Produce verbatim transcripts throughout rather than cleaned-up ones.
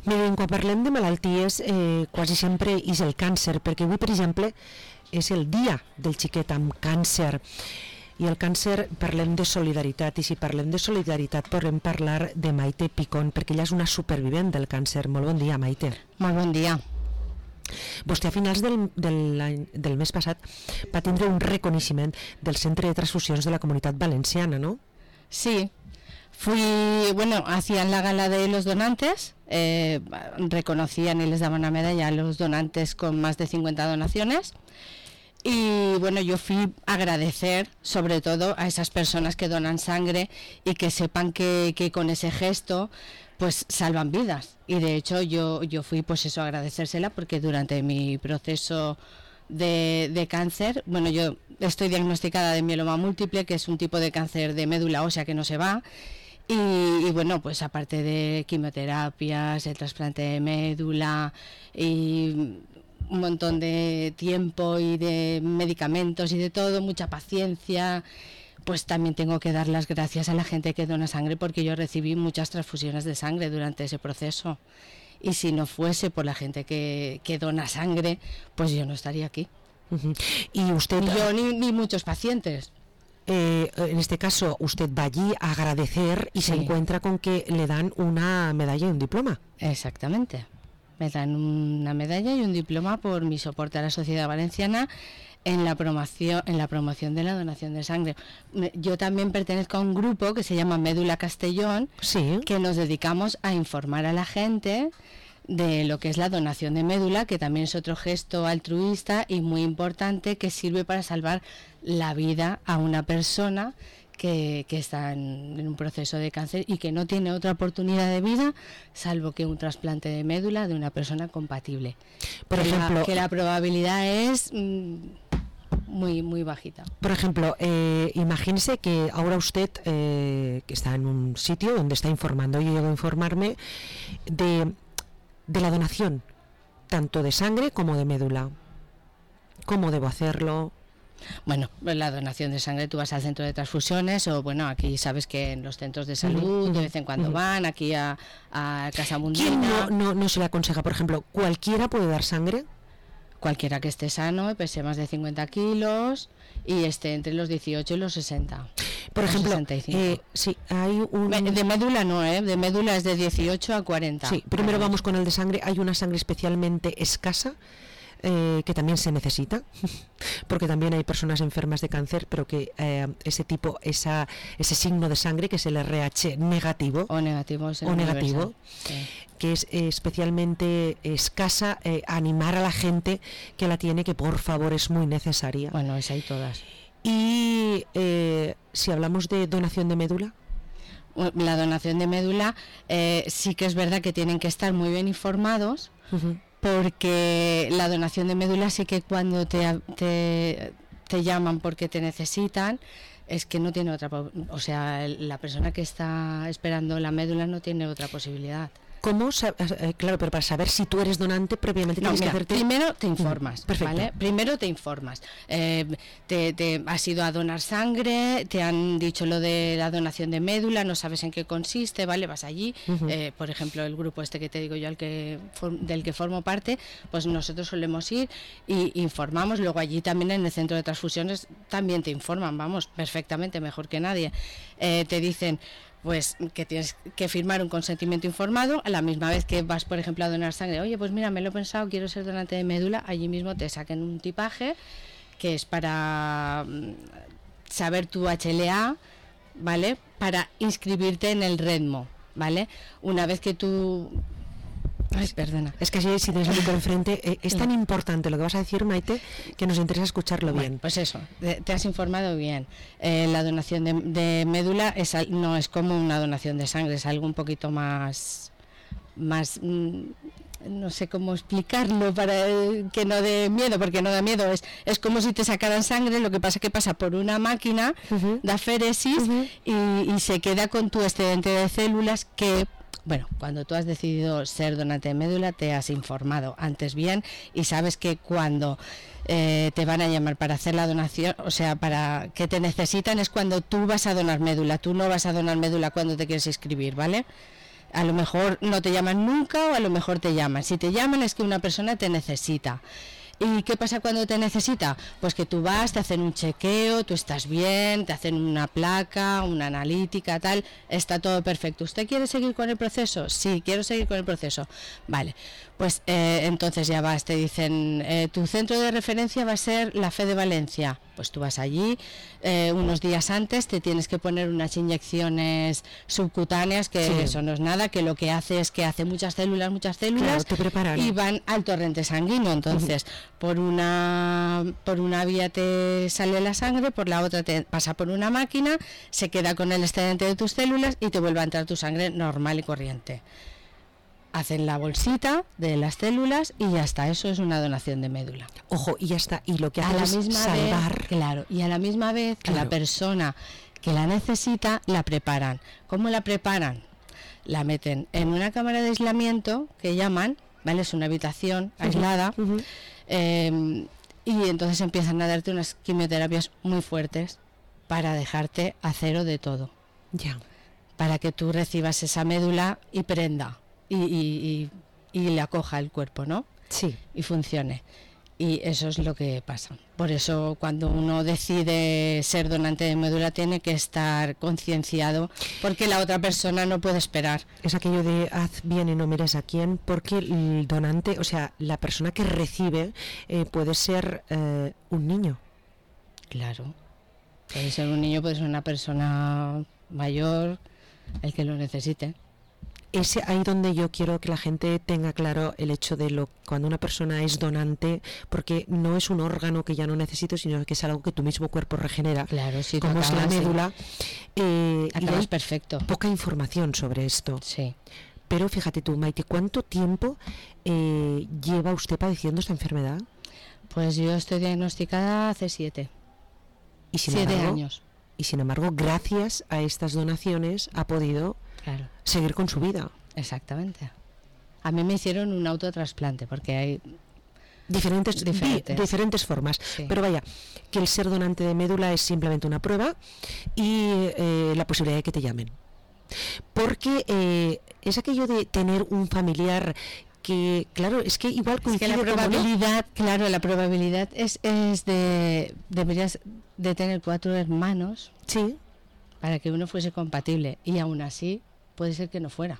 Miren, quan parlem de malalties, eh, quasi sempre és el càncer, perquè avui, per exemple, és el dia del xiquet amb càncer. I el càncer, parlem de solidaritat, i si parlem de solidaritat podem parlar de Maite Picón, perquè ella és una supervivent del càncer. Molt bon dia, Maite. Molt bon dia. Vostè a finals del, del, del mes passat va tindre un reconeixement del Centre de Transfusions de la Comunitat Valenciana, ¿no? Sí, fui, bueno, hacían la gala de los donantes, eh, reconocían y les daban una medalla a los donantes con más de cincuenta donaciones. Y bueno, yo fui a agradecer sobre todo a esas personas que donan sangre y que sepan que, que con ese gesto pues salvan vidas. Y de hecho yo, yo fui pues eso a agradecérsela, porque durante mi proceso de, de cáncer, bueno, yo estoy diagnosticada de mieloma múltiple, que es un tipo de cáncer de médula ósea que no se va. Y, y bueno, pues aparte de quimioterapias, el trasplante de médula y un montón de tiempo y de medicamentos y de todo, mucha paciencia, pues también tengo que dar las gracias a la gente que dona sangre, porque yo recibí muchas transfusiones de sangre durante ese proceso, y si no fuese por la gente que, que dona sangre, pues yo no estaría aquí. Uh-huh. Y usted, ni yo ni, ni muchos pacientes. Eh, en este caso usted va allí a agradecer y sí. Se encuentra con que le dan una medalla y un diploma. Exactamente. Me dan una medalla y un diploma por mi soporte a la Sociedad Valenciana en la promoción, en la promoción de la donación de sangre. Yo también pertenezco a un grupo que se llama Médula Castellón, sí. Que nos dedicamos a informar a la gente de lo que es la donación de médula, que también es otro gesto altruista y muy importante, que sirve para salvar la vida a una persona que, que está en, en un proceso de cáncer y que no tiene otra oportunidad de vida salvo que un trasplante de médula de una persona compatible. Por que ejemplo, la, que la probabilidad es mmm, muy muy bajita. Por ejemplo, eh, imagínese que ahora usted eh, que está en un sitio donde está informando, yo llego a informarme de, de la donación, tanto de sangre como de médula. ¿Cómo debo hacerlo? Bueno, la donación de sangre, tú vas al centro de transfusiones, o bueno, aquí sabes que en los centros de salud, uh-huh, de vez en cuando uh-huh. van, aquí a, a Casa Mundina. ¿Quién no, no, no se le aconseja, por ejemplo, cualquiera puede dar sangre? Cualquiera que esté sano, pese más de cincuenta kilos y esté entre los dieciocho y los sesenta. Por ejemplo, eh, sí, hay un... De médula no, ¿eh? De médula es de dieciocho a cuarenta. Sí, primero vamos con el de sangre. Hay una sangre especialmente escasa, Eh, que también se necesita, porque también hay personas enfermas de cáncer, pero que eh, ese tipo, esa, ese signo de sangre, que es el R H negativo o negativo, o negativo sí. que es eh, especialmente escasa, eh, animar a la gente que la tiene, que por favor es muy necesaria. Bueno, es ahí todas. Y eh, si hablamos de donación de médula, la donación de médula eh, sí que es verdad que tienen que estar muy bien informados. Uh-huh. Porque la donación de médula sí que cuando te, te, te llaman porque te necesitan, es que no tiene otra, o sea, la persona que está esperando la médula no tiene otra posibilidad. ¿Cómo? Eh, claro, pero para saber si tú eres donante previamente no, tienes mira, que hacerte... Primero te informas, mm, ¿vale? Primero te informas. Eh, te, te has ido a donar sangre, te han dicho lo de la donación de médula, no sabes en qué consiste, ¿vale? Vas allí, uh-huh. eh, por ejemplo, el grupo este que te digo yo, al que del que formo parte, pues nosotros solemos ir y informamos. Luego allí también en el centro de transfusiones también te informan, vamos, perfectamente, mejor que nadie. Eh, te dicen pues que tienes que firmar un consentimiento informado, a la misma vez que vas, por ejemplo, a donar sangre. Oye, pues mira, me lo he pensado, quiero ser donante de médula. Allí mismo te saquen un tipaje que es para saber tu H L A, ¿vale? Para inscribirte en el REDMO, ¿vale? Una vez que tú... Ay, perdona. Es que si, si tienes el micro enfrente, eh, es tan importante lo que vas a decir, Maite, que nos interesa escucharlo bueno, bien. Pues eso, te, te has informado bien. Eh, la donación de, de médula es, no es como una donación de sangre, es algo un poquito más, más mmm, no sé cómo explicarlo para que no dé miedo, porque no da miedo, es, es como si te sacaran sangre, lo que pasa es que pasa por una máquina uh-huh. de aféresis uh-huh. y, y se queda con tu excedente de células que... Bueno, cuando tú has decidido ser donante de médula te has informado antes bien y sabes que cuando eh, te van a llamar para hacer la donación, o sea, para que te necesitan es cuando tú vas a donar médula, tú no vas a donar médula cuando te quieres inscribir, ¿vale? A lo mejor no te llaman nunca o a lo mejor te llaman. Si te llaman es que una persona te necesita. ¿Y qué pasa cuando te necesita? Pues que tú vas, te hacen un chequeo, tú estás bien, te hacen una placa, una analítica, tal, está todo perfecto. ¿Usted quiere seguir con el proceso? Sí, quiero seguir con el proceso. Vale, pues eh, entonces ya vas, te dicen, eh, tu centro de referencia va a ser la Fe de Valencia. Pues tú vas allí, eh, unos días antes te tienes que poner unas inyecciones subcutáneas, que sí. Eso no es nada, que lo que hace es que hace muchas células, muchas células, claro, y van al torrente sanguíneo. Entonces, uh-huh. por una por una vía te sale la sangre, por la otra te pasa por una máquina, se queda con el excedente de tus células y te vuelve a entrar tu sangre normal y corriente. Hacen la bolsita de las células y ya está, eso es una donación de médula. Ojo, y ya está, y lo que a hace la es misma salvar. Vez, claro, y a la misma vez claro. a la persona que la necesita la preparan. ¿Cómo la preparan? La meten en una cámara de aislamiento, que llaman, ¿vale? Es una habitación uh-huh. aislada, uh-huh. eh, y entonces empiezan a darte unas quimioterapias muy fuertes para dejarte a cero de todo. Ya. Para que tú recibas esa médula y prenda. Y, y, y, y le acoja el cuerpo, ¿no? Sí. Y funcione. Y eso es lo que pasa. Por eso cuando uno decide ser donante de médula tiene que estar concienciado, porque la otra persona no puede esperar. Es aquello de haz bien y no mires a quién, porque el donante, o sea, la persona que recibe eh, puede ser eh, un niño. Claro. Puede ser un niño, puede ser una persona mayor, el que lo necesite. Es ahí donde yo quiero que la gente tenga claro el hecho de lo cuando una persona es donante, porque no es un órgano que ya no necesito, sino que es algo que tu mismo cuerpo regenera. Claro, sí, como total, es la médula. Sí. Eh, y hay perfecto. Poca información sobre esto. Sí. Pero fíjate tú, Maite, ¿cuánto tiempo eh, lleva usted padeciendo esta enfermedad? Pues yo estoy diagnosticada hace siete. Y sin siete embargo, años. Y sin embargo, gracias a estas donaciones ha podido claro. seguir con su vida. Exactamente. A mí me hicieron un autotrasplante porque hay diferentes diferentes, di, diferentes formas. Sí. Pero vaya, que el ser donante de médula es simplemente una prueba y eh, la posibilidad de que te llamen. Porque eh, es aquello de tener un familiar que, claro, es que igual coincide es que la probabilidad, no. claro, la probabilidad es, es de deberías de tener cuatro hermanos. Sí. Para que uno fuese compatible y aún así puede ser que no fuera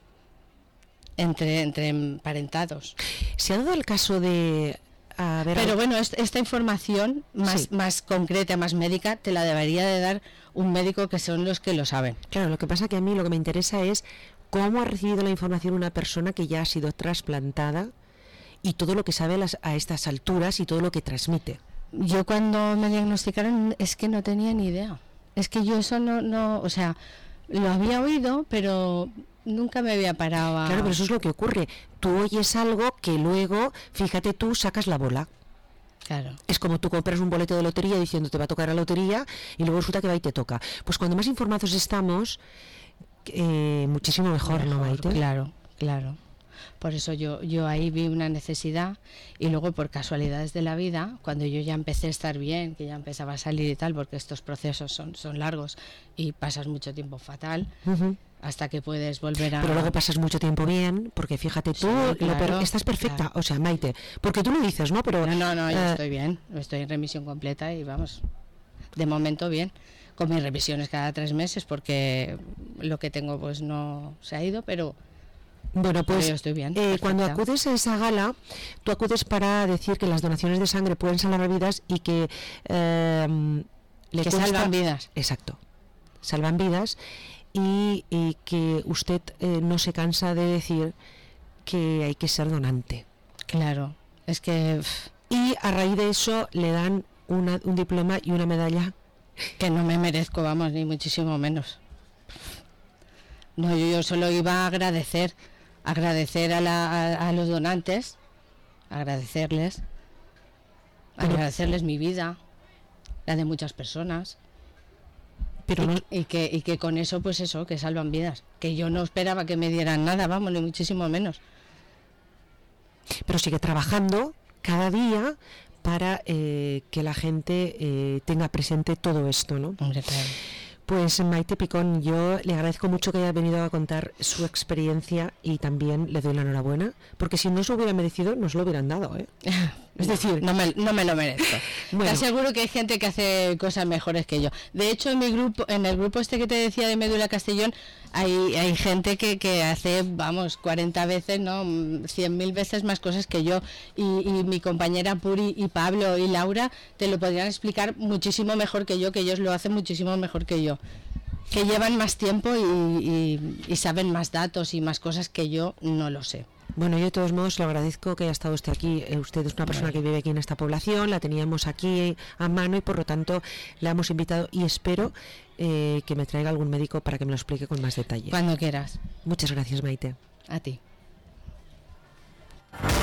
entre entre emparentados. Se ha dado el caso de a ver, pero bueno, es, esta información más, sí. más concreta, más médica, te la debería de dar un médico que son los que lo saben. Claro, lo que pasa que a mí lo que me interesa es cómo ha recibido la información una persona que ya ha sido trasplantada y todo lo que sabe a, las, a estas alturas y todo lo que transmite. Yo cuando me diagnosticaron es que no tenía ni idea. Es que yo eso no, no, o sea, lo había oído, pero nunca me había parado a... Claro, pero eso es lo que ocurre. Tú oyes algo que luego, fíjate tú, sacas la bola. Claro. Es como tú compras un boleto de lotería diciendo te va a tocar la lotería y luego resulta que va y te toca. Pues cuando más informados estamos, eh, muchísimo mejor, mejor, ¿no, Maite? Claro, claro. Por eso yo yo ahí vi una necesidad y luego por casualidades de la vida, cuando yo ya empecé a estar bien, que ya empezaba a salir y tal, porque estos procesos son, son largos y pasas mucho tiempo fatal, uh-huh. hasta que puedes volver a... Pero luego pasas mucho tiempo bien, porque fíjate tú, sí, claro, per- estás perfecta, claro. O sea, Maite, porque tú lo dices, ¿no? Pero No, no, no, yo eh, estoy bien, estoy en remisión completa y vamos, de momento bien, con mis revisiones cada tres meses, porque lo que tengo pues no se ha ido, pero... Bueno, pues yo estoy bien, eh, cuando acudes a esa gala, tú acudes para decir que las donaciones de sangre pueden salvar vidas y que eh, le que cuesta... salvan vidas. Exacto, salvan vidas y, y que usted eh, no se cansa de decir que hay que ser donante. Claro, es que... Pff. Y a raíz de eso le dan una, un diploma y una medalla. Que no me merezco, vamos, ni muchísimo menos. No, yo, yo solo iba a agradecer, agradecer a, la, a, a los donantes, agradecerles, pero, agradecerles mi vida, la de muchas personas, pero y, no, y que y que con eso, pues eso, que salvan vidas, que yo no esperaba que me dieran nada, vamos, ni muchísimo menos. Pero sigue trabajando cada día para eh, que la gente eh, tenga presente todo esto, ¿no? Hombre, claro. Pues Maite Picón, yo le agradezco mucho que haya venido a contar su experiencia y también le doy la enhorabuena, porque si no se hubiera merecido, nos lo hubieran dado, ¿eh? Es decir, no me, no me lo merezco. Bueno. Te aseguro que hay gente que hace cosas mejores que yo. De hecho, en mi grupo, en el grupo este que te decía de Médula Castellón, hay, hay gente que, que hace, vamos, cuarenta veces, no, cien mil veces más cosas que yo. Y, y mi compañera Puri y Pablo y Laura te lo podrían explicar muchísimo mejor que yo, que ellos lo hacen muchísimo mejor que yo. Que llevan más tiempo y, y, y saben más datos y más cosas que yo no lo sé. Bueno, yo de todos modos le agradezco que haya estado usted aquí. Eh, usted es una persona que vive aquí en esta población, la teníamos aquí a mano y por lo tanto la hemos invitado y espero eh, que me traiga algún médico para que me lo explique con más detalle. Cuando quieras. Muchas gracias, Maite. A ti.